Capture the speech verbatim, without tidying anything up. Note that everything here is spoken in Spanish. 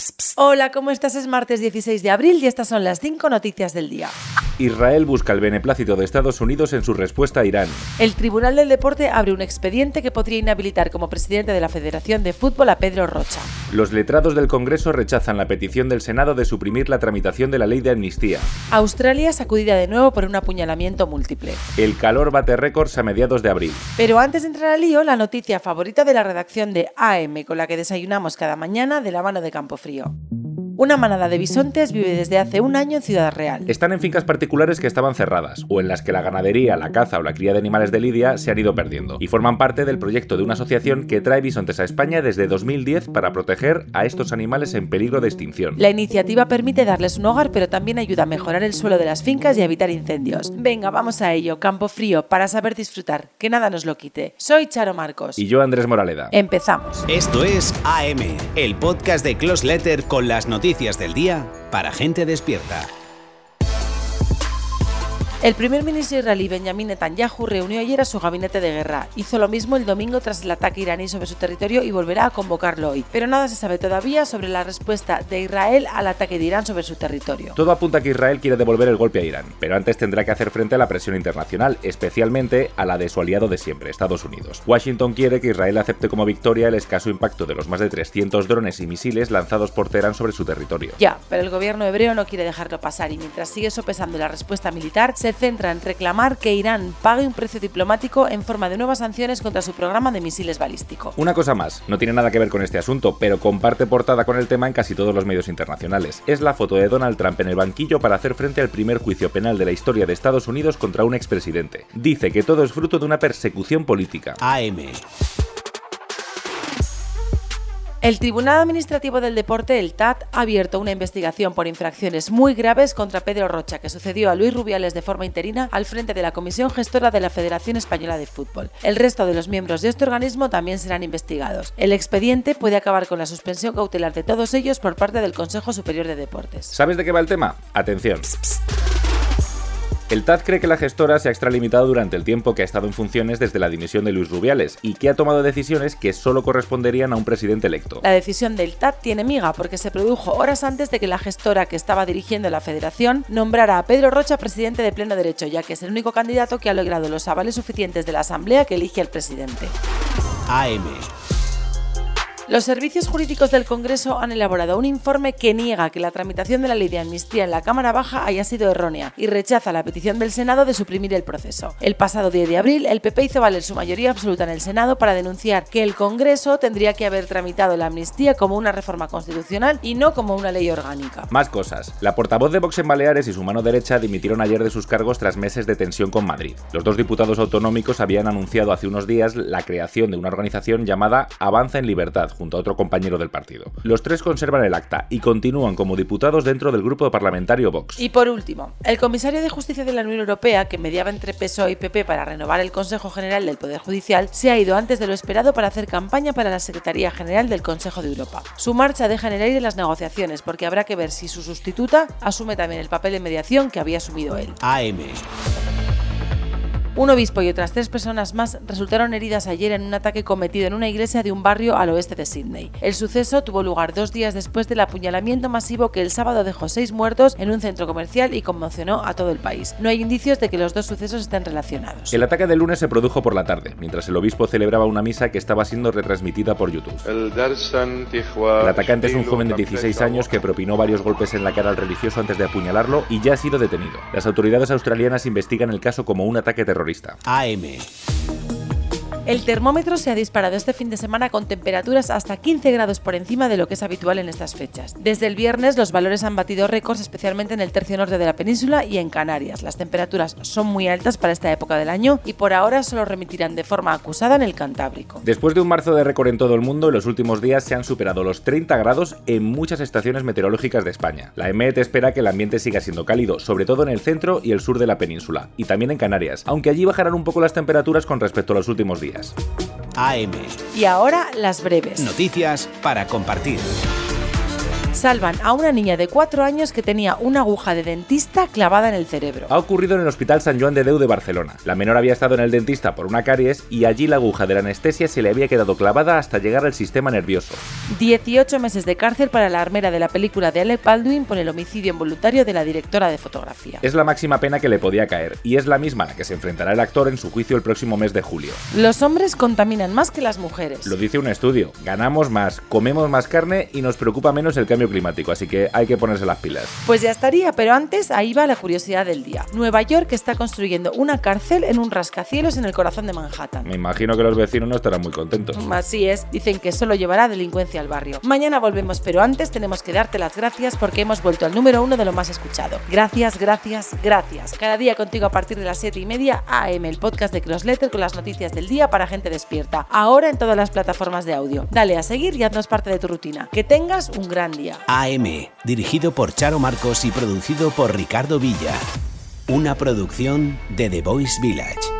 Hola, ¿cómo estás? Es martes dieciséis de abril y estas son las cinco noticias del día. Israel busca el beneplácito de Estados Unidos en su respuesta a Irán. El Tribunal del Deporte abre un expediente que podría inhabilitar como presidente de la Federación de Fútbol a Pedro Rocha. Los letrados del Congreso rechazan la petición del Senado de suprimir la tramitación de la ley de amnistía. Australia sacudida de nuevo por un apuñalamiento múltiple. El calor bate récords a mediados de abril. Pero antes de entrar al lío, la noticia favorita de la redacción de A M, con la que desayunamos cada mañana de la mano de Campofrío. Una manada de bisontes vive desde hace un año en Ciudad Real. Están en fincas particulares que estaban cerradas, o en las que la ganadería, la caza o la cría de animales de lidia se han ido perdiendo, y forman parte del proyecto de una asociación que trae bisontes a España desde dos mil diez para proteger a estos animales en peligro de extinción. La iniciativa permite darles un hogar, pero también ayuda a mejorar el suelo de las fincas y a evitar incendios. Venga, vamos a ello, Campofrío, para saber disfrutar, que nada nos lo quite. Soy Charo Marcos. Y yo, Andrés Moraleda. Empezamos. Esto es A M, el podcast de Close Letter con las noticias Noticias del día para gente despierta. El primer ministro israelí Benjamin Netanyahu reunió ayer a su gabinete de guerra. Hizo lo mismo el domingo tras el ataque iraní sobre su territorio y volverá a convocarlo hoy. Pero nada se sabe todavía sobre la respuesta de Israel al ataque de Irán sobre su territorio. Todo apunta a que Israel quiere devolver el golpe a Irán, pero antes tendrá que hacer frente a la presión internacional, especialmente a la de su aliado de siempre, Estados Unidos. Washington quiere que Israel acepte como victoria el escaso impacto de los más de trescientos drones y misiles lanzados por Teherán sobre su territorio. Ya, pero el gobierno hebreo no quiere dejarlo pasar y mientras sigue sopesando la respuesta militar, se centra en reclamar que Irán pague un precio diplomático en forma de nuevas sanciones contra su programa de misiles balístico. Una cosa más, no tiene nada que ver con este asunto, pero comparte portada con el tema en casi todos los medios internacionales. Es la foto de Donald Trump en el banquillo para hacer frente al primer juicio penal de la historia de Estados Unidos contra un expresidente. Dice que todo es fruto de una persecución política. A M. El Tribunal Administrativo del Deporte, el T A D, ha abierto una investigación por infracciones muy graves contra Pedro Rocha, que sucedió a Luis Rubiales de forma interina al frente de la Comisión Gestora de la Federación Española de Fútbol. El resto de los miembros de este organismo también serán investigados. El expediente puede acabar con la suspensión cautelar de todos ellos por parte del Consejo Superior de Deportes. ¿Sabes de qué va el tema? Atención. Psst, psst. El T A D cree que la gestora se ha extralimitado durante el tiempo que ha estado en funciones desde la dimisión de Luis Rubiales y que ha tomado decisiones que solo corresponderían a un presidente electo. La decisión del T A D tiene miga porque se produjo horas antes de que la gestora que estaba dirigiendo la federación nombrara a Pedro Rocha presidente de pleno derecho, ya que es el único candidato que ha logrado los avales suficientes de la asamblea que elige al presidente. A M. Los servicios jurídicos del Congreso han elaborado un informe que niega que la tramitación de la ley de amnistía en la Cámara Baja haya sido errónea y rechaza la petición del Senado de suprimir el proceso. El pasado diez de abril, el P P hizo valer su mayoría absoluta en el Senado para denunciar que el Congreso tendría que haber tramitado la amnistía como una reforma constitucional y no como una ley orgánica. Más cosas. La portavoz de Vox en Baleares y su mano derecha dimitieron ayer de sus cargos tras meses de tensión con Madrid. Los dos diputados autonómicos habían anunciado hace unos días la creación de una organización llamada Avanza en Libertad, junto a otro compañero del partido. Los tres conservan el acta y continúan como diputados dentro del grupo parlamentario Vox. Y por último, el comisario de Justicia de la Unión Europea, que mediaba entre P S O E y P P para renovar el Consejo General del Poder Judicial, se ha ido antes de lo esperado para hacer campaña para la Secretaría General del Consejo de Europa. Su marcha deja en el aire las negociaciones, porque habrá que ver si su sustituta asume también el papel de mediación que había asumido él. A M. Un obispo y otras tres personas más resultaron heridas ayer en un ataque cometido en una iglesia de un barrio al oeste de Sídney. El suceso tuvo lugar dos días después del apuñalamiento masivo que el sábado dejó seis muertos en un centro comercial y conmocionó a todo el país. No hay indicios de que los dos sucesos estén relacionados. El ataque del lunes se produjo por la tarde, mientras el obispo celebraba una misa que estaba siendo retransmitida por YouTube. El atacante es un joven de dieciséis años que propinó varios golpes en la cara al religioso antes de apuñalarlo y ya ha sido detenido. Las autoridades australianas investigan el caso como un ataque terrorista. A M. El termómetro se ha disparado este fin de semana con temperaturas hasta quince grados por encima de lo que es habitual en estas fechas. Desde el viernes los valores han batido récords, especialmente en el tercio norte de la península y en Canarias. Las temperaturas son muy altas para esta época del año y por ahora solo remitirán de forma acusada en el Cantábrico. Después de un marzo de récord en todo el mundo, en los últimos días se han superado los treinta grados en muchas estaciones meteorológicas de España. La E M E T espera que el ambiente siga siendo cálido, sobre todo en el centro y el sur de la península, y también en Canarias, aunque allí bajarán un poco las temperaturas con respecto a los últimos días. A M. Y ahora las breves. Noticias para compartir. Salvan a una niña de cuatro años que tenía una aguja de dentista clavada en el cerebro. Ha ocurrido en el Hospital Sant Joan de Déu de Barcelona. La menor había estado en el dentista por una caries y allí la aguja de la anestesia se le había quedado clavada hasta llegar al sistema nervioso. dieciocho meses de cárcel para la armera de la película de Alec Baldwin por el homicidio involuntario de la directora de fotografía. Es la máxima pena que le podía caer, y es la misma a la que se enfrentará el actor en su juicio el próximo mes de julio. Los hombres contaminan más que las mujeres. Lo dice un estudio. Ganamos más, comemos más carne y nos preocupa menos el cambio climático, así que hay que ponerse las pilas. Pues ya estaría, pero antes ahí va la curiosidad del día. Nueva York está construyendo una cárcel en un rascacielos en el corazón de Manhattan. Me imagino que los vecinos no estarán muy contentos. Así es, dicen que solo llevará delincuencia al barrio. Mañana volvemos, pero antes tenemos que darte las gracias porque hemos vuelto al número uno de lo más escuchado. Gracias, gracias, gracias. Cada día contigo a partir de las siete y media A M, el podcast de Crossletter con las noticias del día para gente despierta. Ahora en todas las plataformas de audio. Dale a seguir y haznos parte de tu rutina. Que tengas un gran día. A M, dirigido por Charo Marcos y producido por Ricardo Villa. Una producción de The Voice Village.